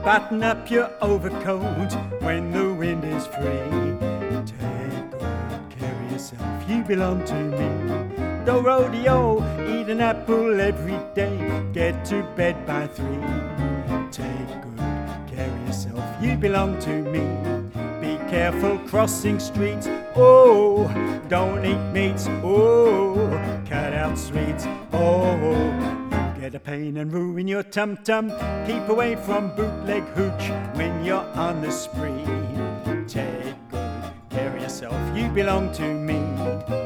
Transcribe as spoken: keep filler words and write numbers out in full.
Button up your overcoat when the wind is free. Take good care of yourself, you belong to me. Don't rodeo, eat an apple every day, get to bed by three. Take good care of yourself, you belong to me. Be careful crossing streets, oh, don't eat meats, oh, cut out sweets, oh. Get a pain and ruin your tum-tum. Keep away from bootleg hooch when you're on the spree. Take good care of yourself, you belong to me.